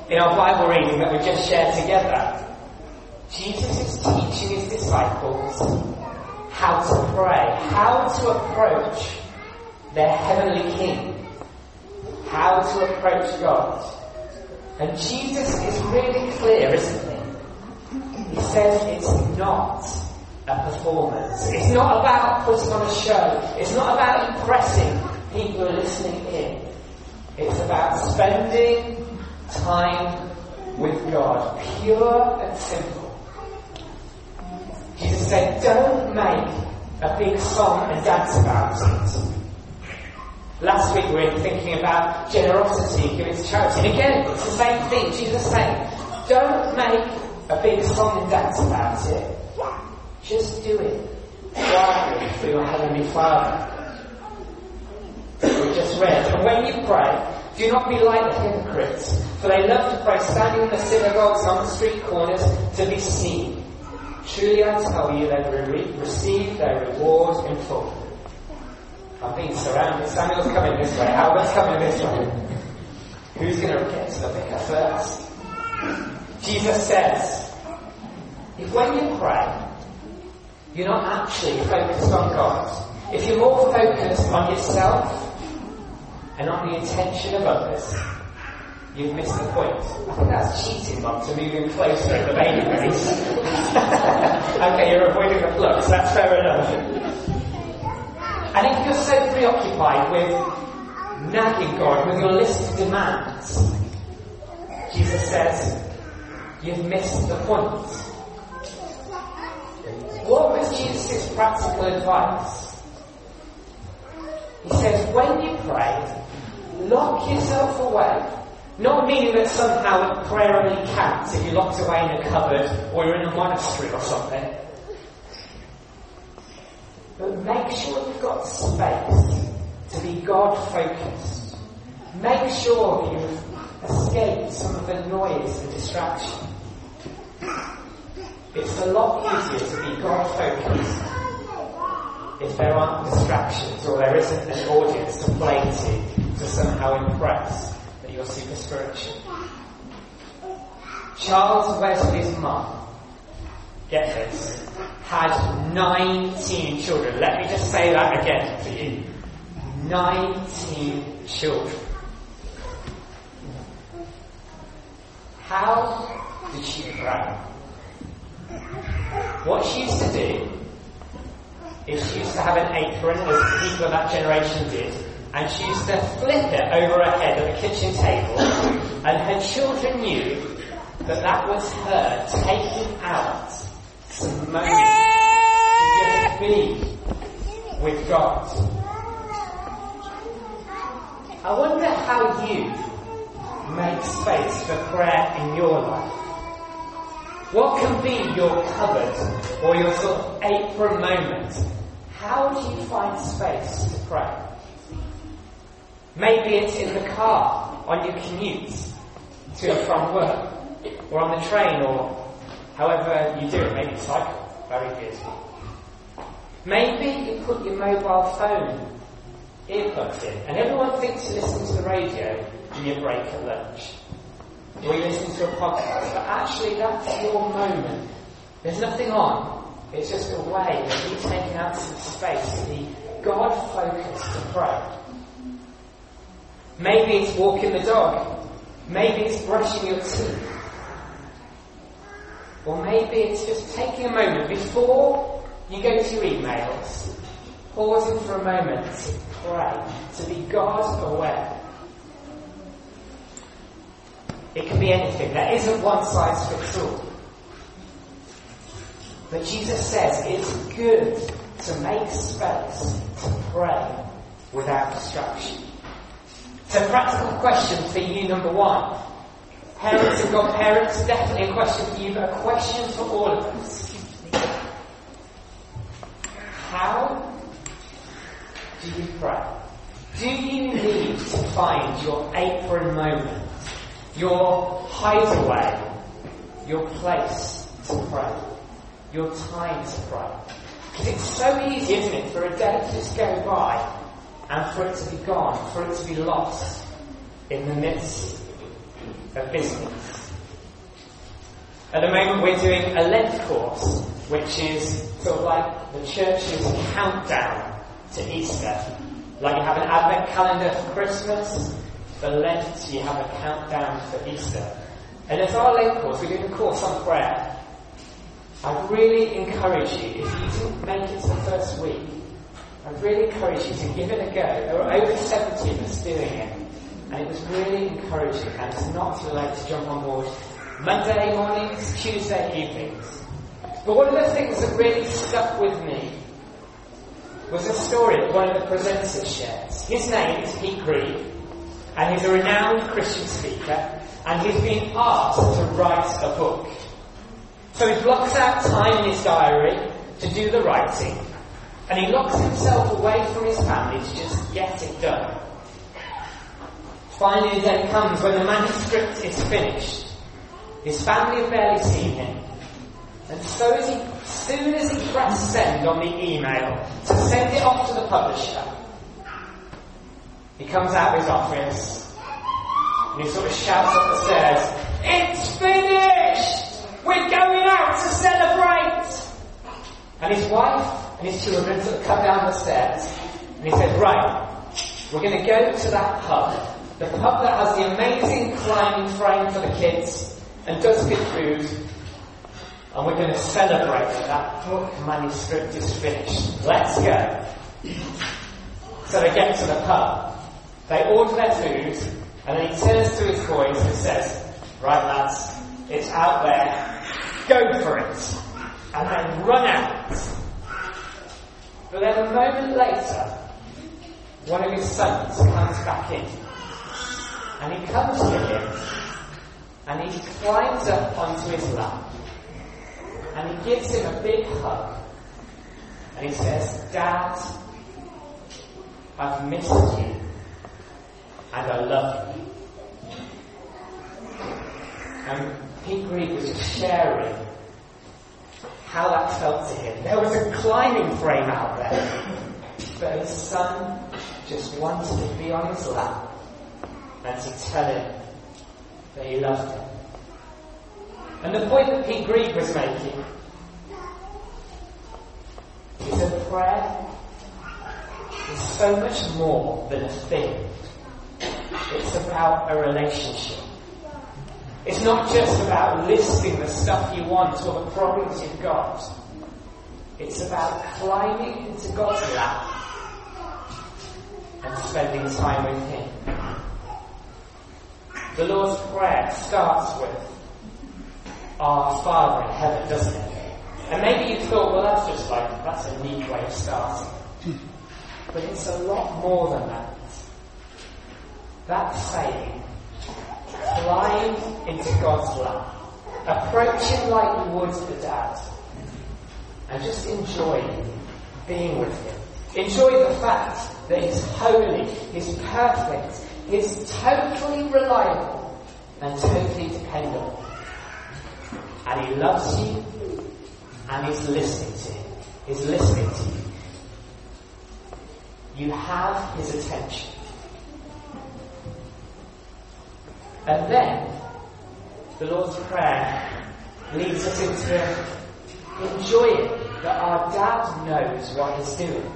In our Bible reading that we just shared together, Jesus is teaching his disciples how to pray, how to approach their heavenly King, how to approach God. And Jesus is really clear, isn't he? He says it's not a performance. It's not about putting on a show. It's not about impressing people who are listening in. It's about spending time with God, pure and simple. Jesus said, don't make a big song and dance about it. Last week we were thinking about generosity, giving to charity. And again, it's the same thing. Jesus is saying, don't make a big song and dance about it. Just do it quietly for your Heavenly Father. We just read, and when you pray, do not be like the hypocrites, for they love to pray standing in the synagogues and on the street corners to be seen. Truly I tell you, they will receive their reward in full. I'm being surrounded. Samuel's coming this way. Albert's coming this way. Who's going to get to the vicar first? Jesus says, if when you pray, you're not actually focused on God, if you're more focused on yourself and on the attention of others, you've missed the point. I think that's cheating, Mum, to move in closer at the baby face. Okay, you're avoiding the flux, that's fair enough. And if you're so preoccupied with nagging God, with your list of demands, Jesus says, you've missed the point. What was Jesus' practical advice? He says, when you pray, lock yourself away. Not meaning that somehow prayer only counts if you're locked away in a cupboard or you're in a monastery or something. But make sure you've got space to be God-focused. Make sure that you've escaped some of the noise and distraction. It's a lot easier to be God-focused if there aren't distractions or there isn't an audience to play to somehow impress that you're super spiritual. Charles Wesley's mum, get this, had 19 children. Let me just say that again for you. 19 children. How did she pray? What she used to do is she used to have an apron, as people of that generation did, and she used to flip it over her head at the kitchen table, and her children knew that that was her taking out some moments to just be with God. I wonder how you make space for prayer in your life. What can be your cupboard or your sort of apron moment? How do you find space to pray? Maybe it's in the car, on your commute to and from work, or on the train, or however you do it. Maybe cycle. Very good. Maybe you put your mobile phone earplugs in, and everyone thinks you listen to the radio in your break at lunch. Or you listen to a podcast, but actually that's your moment. There's nothing on. It's just a way of you taking out some space to be God-focused to pray. Maybe it's walking the dog. Maybe it's brushing your teeth. Or maybe it's just taking a moment before you go to your emails, pausing for a moment to pray, to be God-aware. It can be anything. There isn't one size fits all. But Jesus says it's good to make space to pray without distraction. So practical question for you, number one. Parents and godparents, definitely a question for you, but a question for all of us. How do you pray? Do you need to find your apron moment? Your hideaway, your place to pray, your time to pray. Because it's so easy, isn't it, for a day to just go by and for it to be gone, for it to be lost in the midst of business. At the moment we're doing a Lent course, which is sort of like the church's countdown to Easter. Like you have an advent calendar for Christmas, for Lent you have a countdown for Easter. And as our Lent course, we're doing a course on prayer. I'd really encourage you, if you didn't make it to the first week, I'd really encourage you to give it a go. There were over 70 of us doing it, and it was really encouraging, and it's not too late to jump on board Monday mornings, Tuesday evenings. But one of the things that really stuck with me was a story that one of the presenters shares. His name is Pete Greig, and he's a renowned Christian speaker, and he's been asked to write a book. So he blocks out time in his diary to do the writing, and he locks himself away from his family to just get it done. Finally, the day comes when the manuscript is finished. His family have barely seen him, and so as soon as he pressed send on the email to send it off to the publisher, he comes out of his office and he sort of shouts up the stairs, "It's finished! We're going out to celebrate!" And his wife and his children sort of come down the stairs, and he said, "Right, we're going to go to that pub, the pub that has the amazing climbing frame for the kids and does good food, and we're going to celebrate that that book manuscript is finished. Let's go." So they get to the pub, they order their food, and then he turns to his boys and says, "Right lads, it's out there, go for it." And they run out. But then a moment later, one of his sons comes back in, and he comes to him, and he climbs up onto his lap, and he gives him a big hug, and he says, "Dad, I've missed you, and I love you." And Pete Greig was just sharing how that felt to him. There was a climbing frame out there, but his son just wanted to be on his lap and to tell him that he loved him. And the point that Pete Greig was making is that prayer is so much more than a thing. It's about a relationship. It's not just about listing the stuff you want or the problems you've got. It's about climbing into God's lap and spending time with Him. The Lord's Prayer starts with "Our Father in heaven," doesn't it? And maybe you thought, well, that's a neat way of starting. But it's a lot more than that. That's saying, climb into God's lap, approach Him like you would the Dad, and just enjoy being with Him. Enjoy the fact that He's holy, He's perfect, He's totally reliable and totally dependable. And He loves you, and He's listening to you. He's listening to you. You have His attention. And then, the Lord's Prayer leads us into enjoying that our Dad knows what He's doing.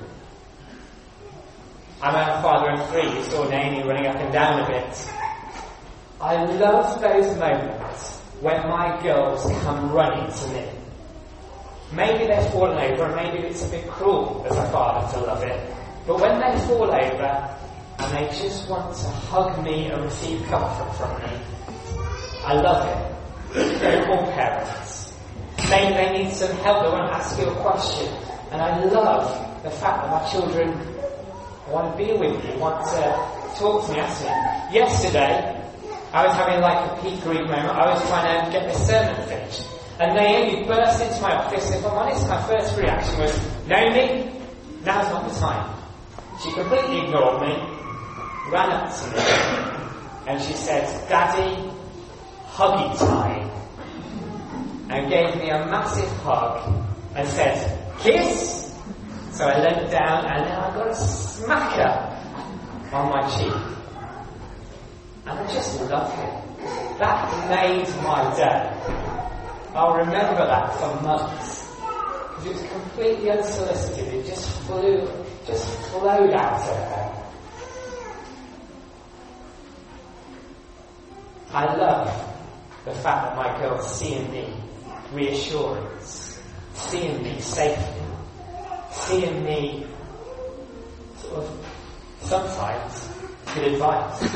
I'm a father of 3. You saw Naomi running up and down a bit. I love those moments when my girls come running to me. Maybe they've fallen over, and maybe it's a bit cruel as a father to love it. But when they fall over, and they just want to hug me and receive comfort from me, I love it. They're all parents. Maybe they need some help, they want to ask you a question. And I love the fact that my children want to be with me, want to talk to me, ask me. Yesterday, I was having like a Pete Greig moment. I was trying to get the sermon finished. And Naomi burst into my office, and if I'm honest, my first reaction was, "Naomi, now's not the time." She completely ignored me, ran up to me, and she said, "Daddy, huggy time," and gave me a massive hug and said, "Kiss?" So I leant down, and then I got a smacker on my cheek. And I just love him. That made my day. I'll remember that for months. Because it was completely unsolicited. It just flowed out of her. I love the fact that my girls see in me reassurance, see in me safety, see in me sort of sometimes good advice.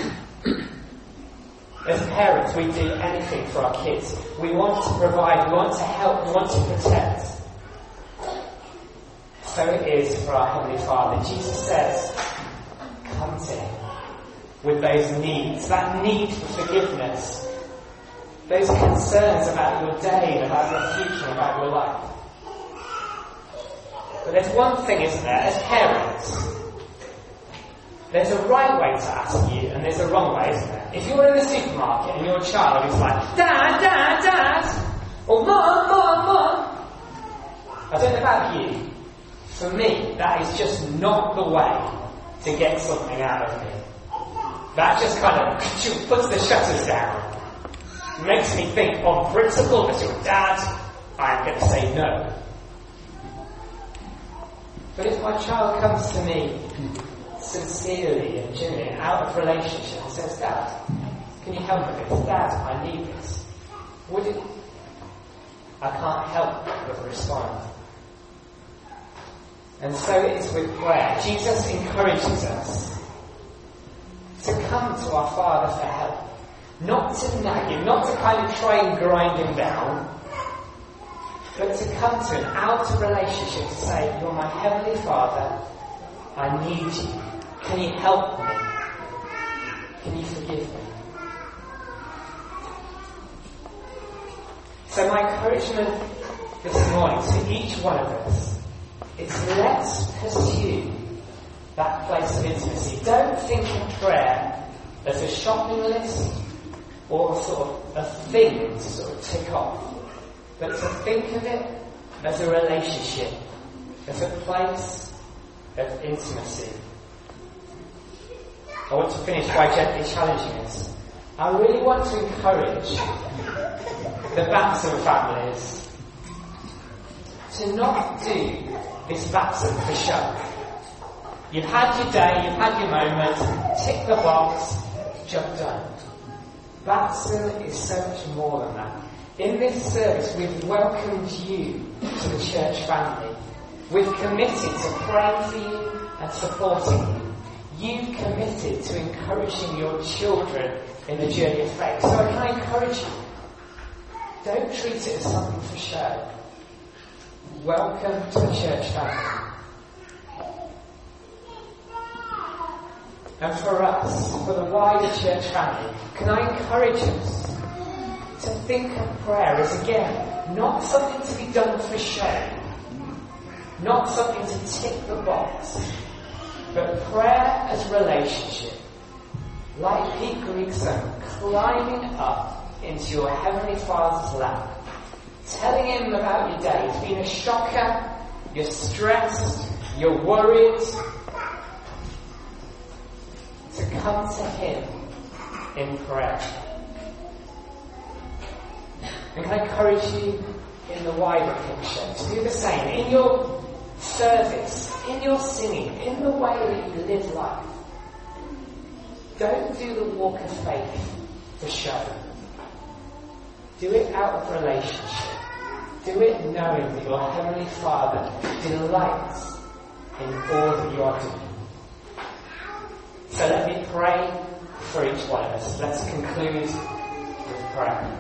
As parents, we do anything for our kids. We want to provide, we want to help, we want to protect. So it is for our Heavenly Father. Jesus says, come to Him with those needs, that need for forgiveness, those concerns about your day, about your future, about your life. But there's one thing, isn't there, as parents, there's a right way to ask you, and there's a wrong way, isn't there? If you're in the supermarket and your child is like, Dad, Dad, Dad, or Mum, Mum, Mum, I don't know about you, for me, that is just not the way to get something out of me. That just kind of puts the shutters down. Makes me think, on principle, as your dad, I'm going to say no. But if my child comes to me sincerely and genuinely, out of relationship, and says, Dad, can you help me with this? Dad, I need this. Would it? I can't help but respond. And so it is with prayer. Jesus encourages us to come to our Father for help. Not to nag Him, not to kind of try and grind Him down, but to come to Him out of relationship to say, you're my Heavenly Father, I need you. Can you help me? Can you forgive me? So my encouragement this morning to each one of us is let's pursue that place of intimacy. Don't think of prayer as a shopping list or sort of a thing to sort of tick off, but to think of it as a relationship, as a place of intimacy. I want to finish by gently challenging us. I really want to encourage the baptism families to not do this baptism for show. You've had your day, you've had your moment, tick the box, job done. Baptism is so much more than that. In this service, we've welcomed you to the church family. We've committed to praying for you and supporting you. You've committed to encouraging your children in the journey of faith. So can I encourage you? Don't treat it as something for show. Welcome to the church family. And for us, for the wider church family, can I encourage us to think of prayer as, again, not something to be done for show, not something to tick the box, but prayer as relationship, like Pete Greig sang, climbing up into your Heavenly Father's lap, telling Him about your day. It's been a shocker, you're stressed, you're worried. To come to Him in prayer. And can I encourage you in the wider picture to do the same in your service, in your singing, in the way that you live life. Don't do the walk of faith for show. Do it out of relationship. Do it knowing that your Heavenly Father delights in all that you are doing. So let me pray for each one of us. Let's conclude with prayer.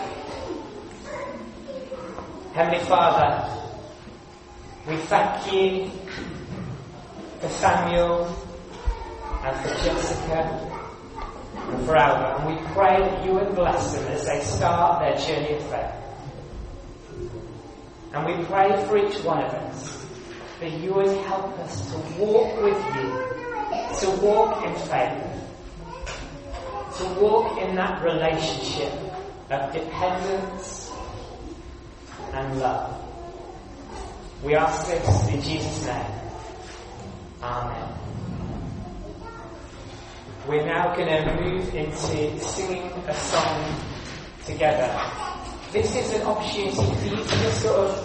Heavenly Father, we thank you for Samuel and for Jessica and for Albert, and we pray that you would bless them as they start their journey of faith. And we pray for each one of us that you would help us to walk with you, to walk in faith, to walk in that relationship of dependence and love. We ask this in Jesus' name. Amen. we're now going to move into singing a song together. This is an opportunity for you to just sort of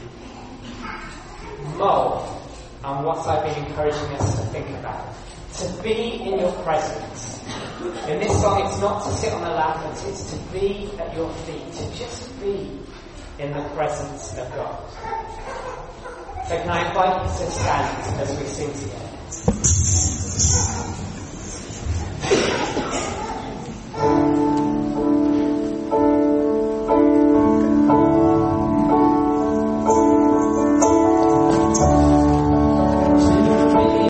mull on what I've been encouraging us to think about. To be in your presence. In this song, it's not to sit on a lap, it's to be at your feet, to just be in the presence of God. So can I invite you to stand as we sing together?